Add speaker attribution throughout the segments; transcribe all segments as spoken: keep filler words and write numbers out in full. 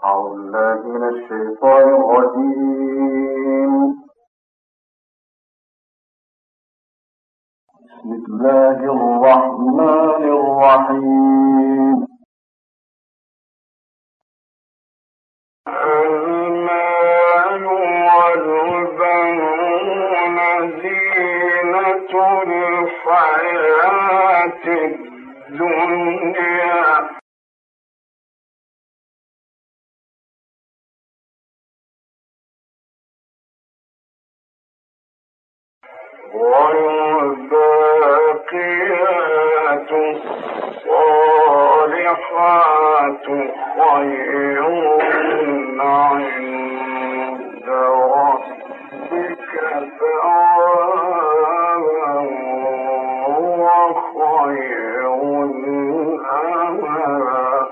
Speaker 1: أعوذ بالله من الشيطان الرجيم. بسم الله الرحمن الرحيم. المال والبنون زينة الحياة الدنيا والباقيات الصالحات خير عند ربك ثوابا وخير أملا.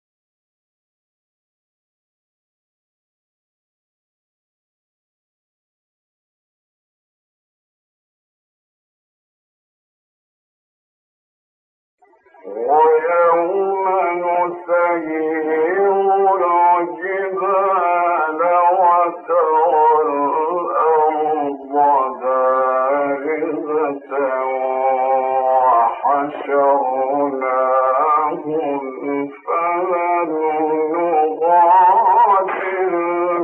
Speaker 1: ويوم نسير الجبال وترى الأرض بارزة وحشرناهم فلم نغادر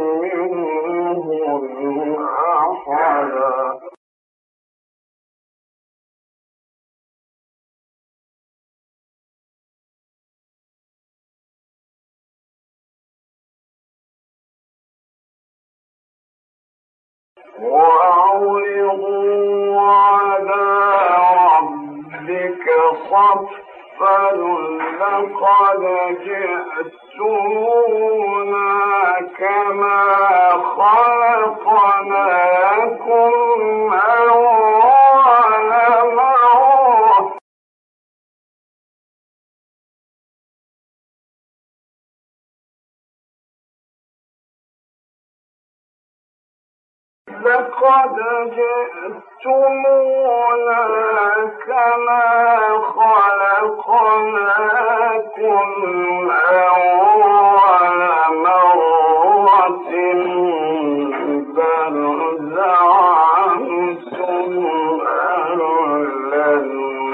Speaker 1: منهم أحدا. وأعرضوا على ربك صفا لقد جئتمونا كما خلقناكم أول مرة لقد جئتمونا كما خلقناكم أول مرة بل زعمتم أن لن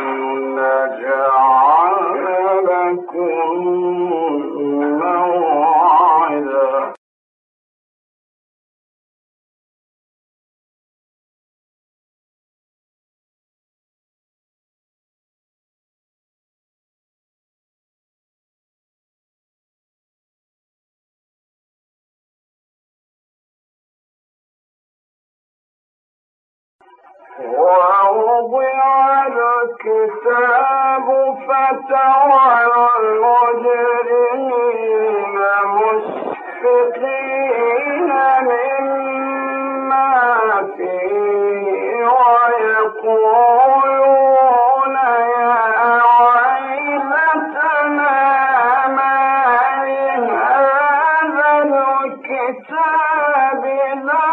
Speaker 1: نجعل لكم موعدا. ووضع الكتاب فترى المجرمين مشفقين مما فيه ويقولون يا ويلتنا ما لهذا الكتاب لا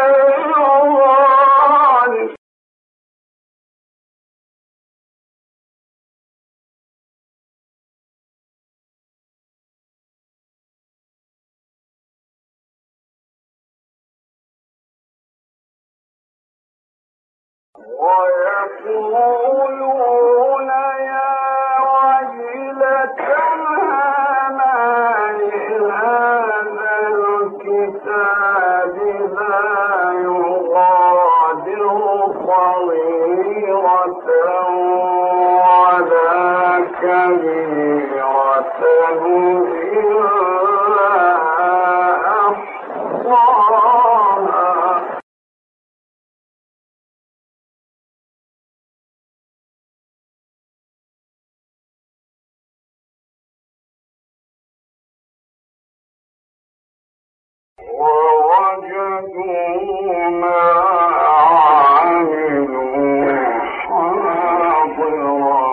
Speaker 1: ويقولون يا ويلتنا ما لهذا الكتاب لا يغادر صغيرة ولا كبيرة إلا أحصاها. ووجدوا ما عملوا حاضرا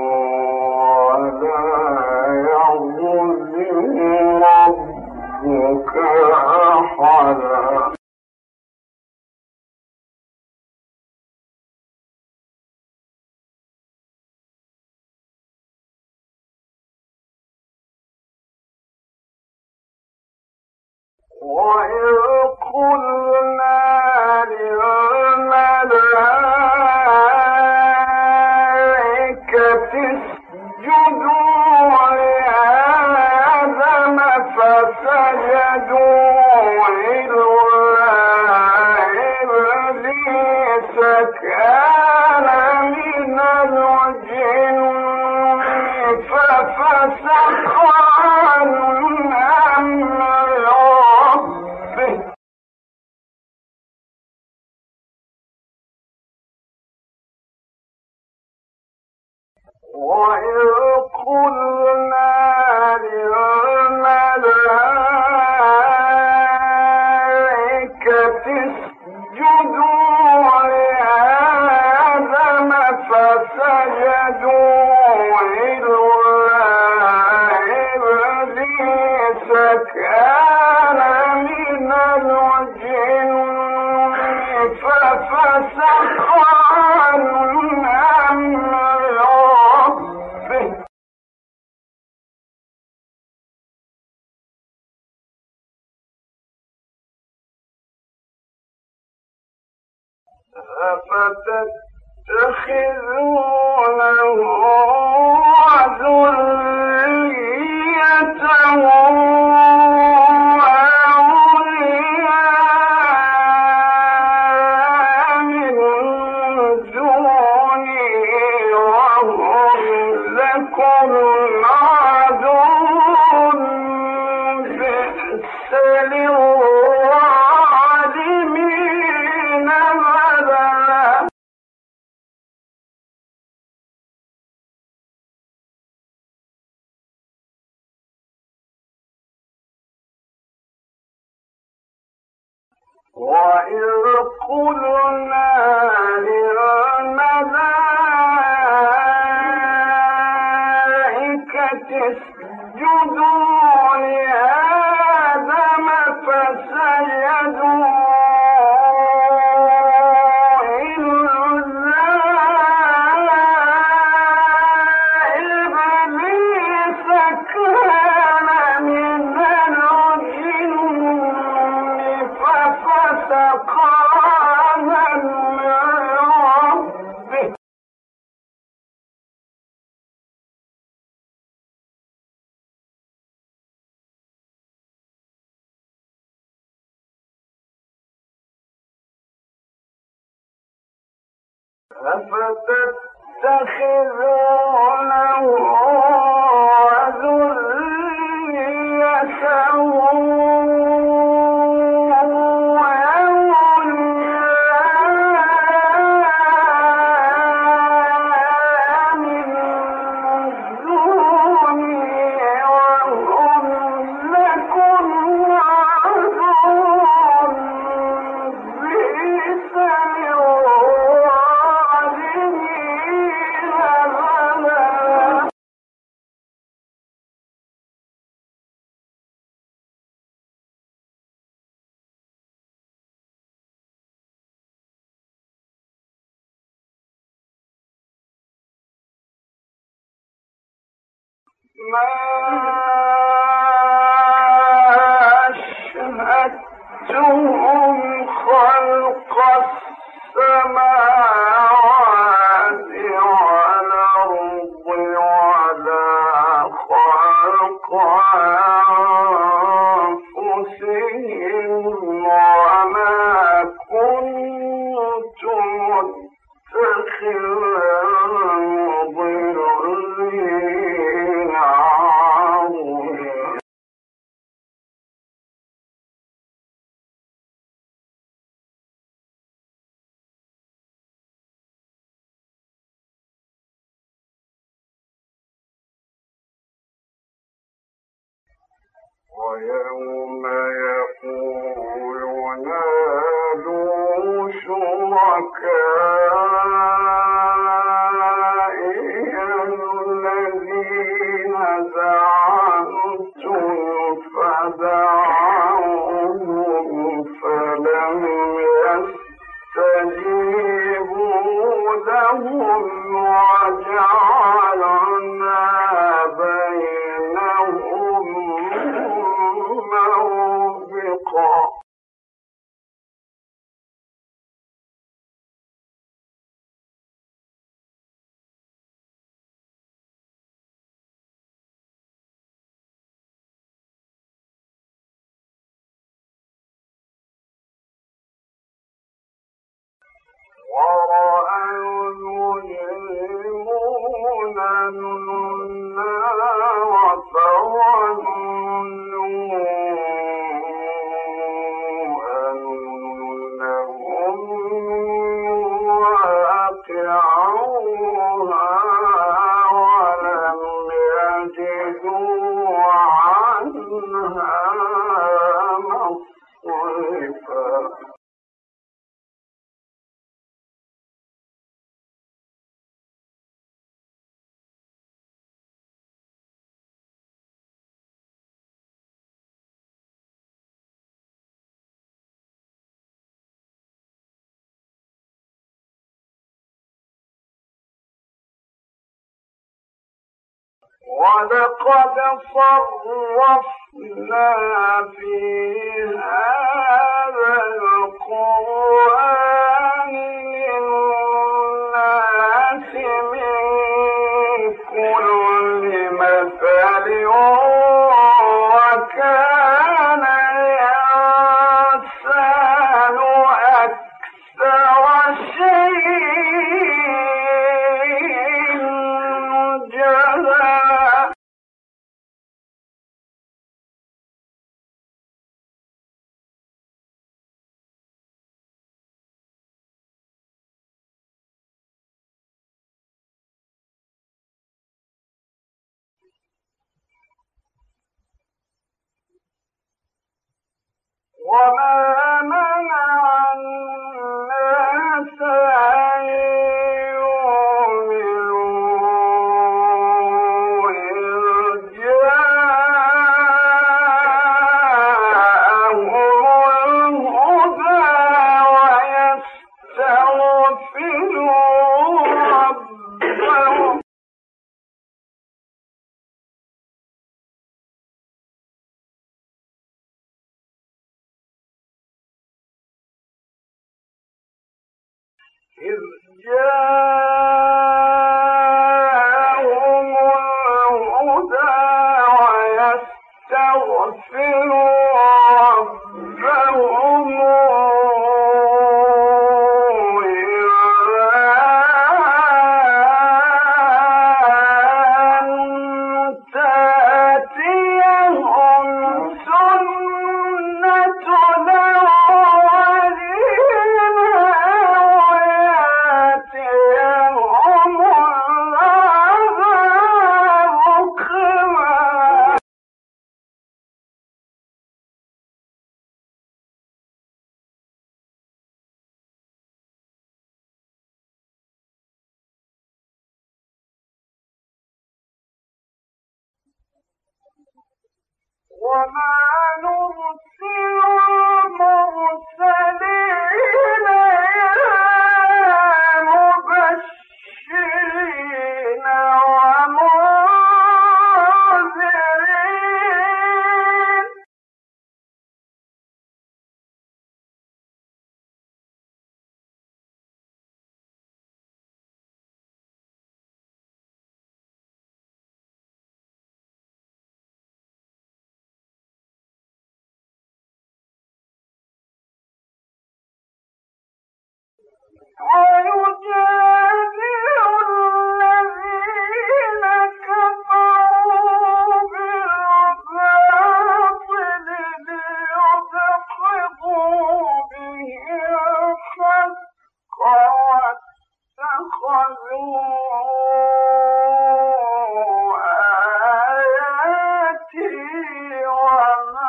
Speaker 1: ولا يظلم ربك أحدا. وإذ قلنا للملائكة اسجدوا لآدم فسجدوا إلا إبليس كان من الجن ففسق عن أمر ربه وإذ قلنا للملائكة اسجدوا لآدم فسجدوا إلا إبليس كان من الجن ففسق عن أمر ربه أفتتخذونه وذريته أولياء من دوني وهم لكم عدو بئس للظالمين بدلا وإذ قلنا للملائكة اسجدوا لآدم فسجدوا إلا إبليس كان من الجن ففسق عن أمر ربه أفتتخذونه وذريته ما أشهدتهم خلق السماوات والأرض ولا خلق أنفسهم وما كنت متخذ المضلين عضدا ويوم يقول نادوا شركائي الذين زعمتم فدعوهم فلم يستجيبوا لهم وجعلنا بينهم موبقا حقا. ورأى المجرمون النار فظنوا أنهم واقعوها ولم يجدوا عنها مصرفا. ولقد صرفنا في هذا القرآن للناس من كل مثل وكان الإنسان أكثر شيء جدلا. وما منع الناس أن يؤمنوا إذ جاءهم الهدى ويستغفروا ربهم إذ جاءهم الهدى ويستغفروا ربهم إلا أن تأتيهم سنة الأولين ويأتيهم العذاب قبلا. وما نرسل المرسلين إلا مبشرين ومنذرين ويجادل الذين كفروا بالباطل ليدحضوا به الحق واتخذوا آياتي وما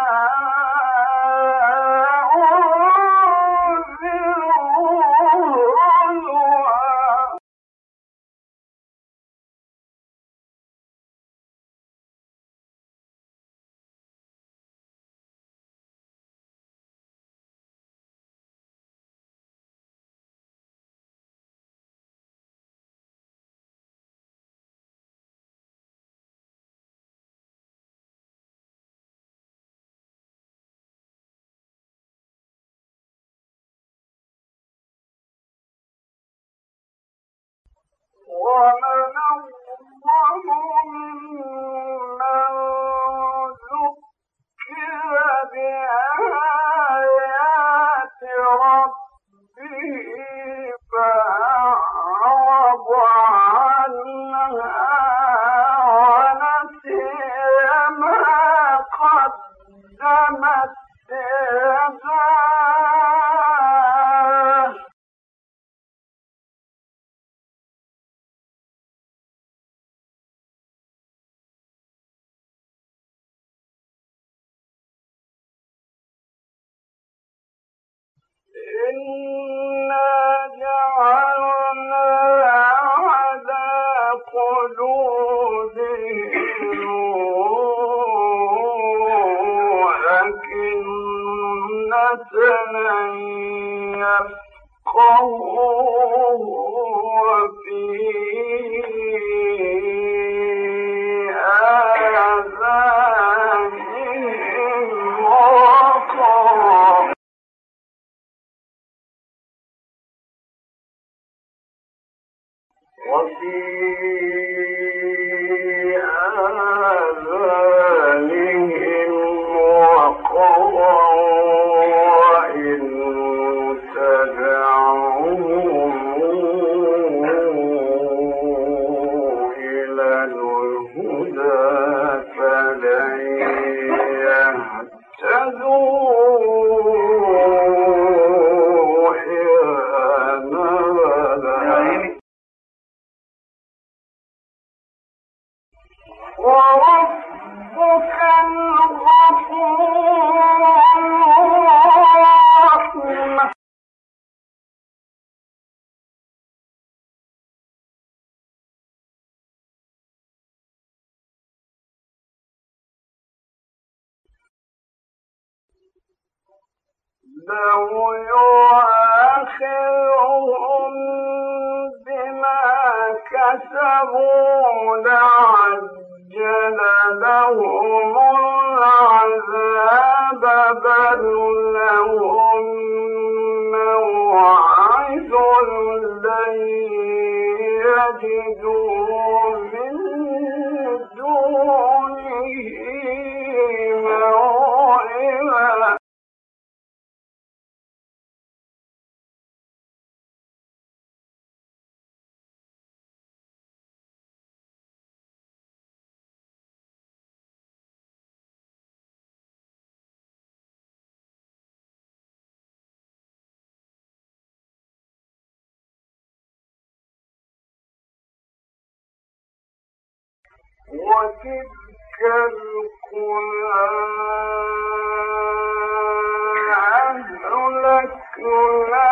Speaker 1: أنذروا ومن أظلم ممن ذكر بآيات ربه فأعرض عنها ونسي ما قدمت يداه إنا جعلنا على قلوبهم أكنة أن يفقهوه وفي آذانهم وقرا وفي آذانهم وقرا وإن تدعوهم إلى الهدى فلن يهتدوا أبدا وربك الغفور الرحيم لو يؤاخذهم بما كسبوا لعجل لهم العذاب بل لهم موعد لن يجدوا من دونه موعدا وتلك القرى أهلكنا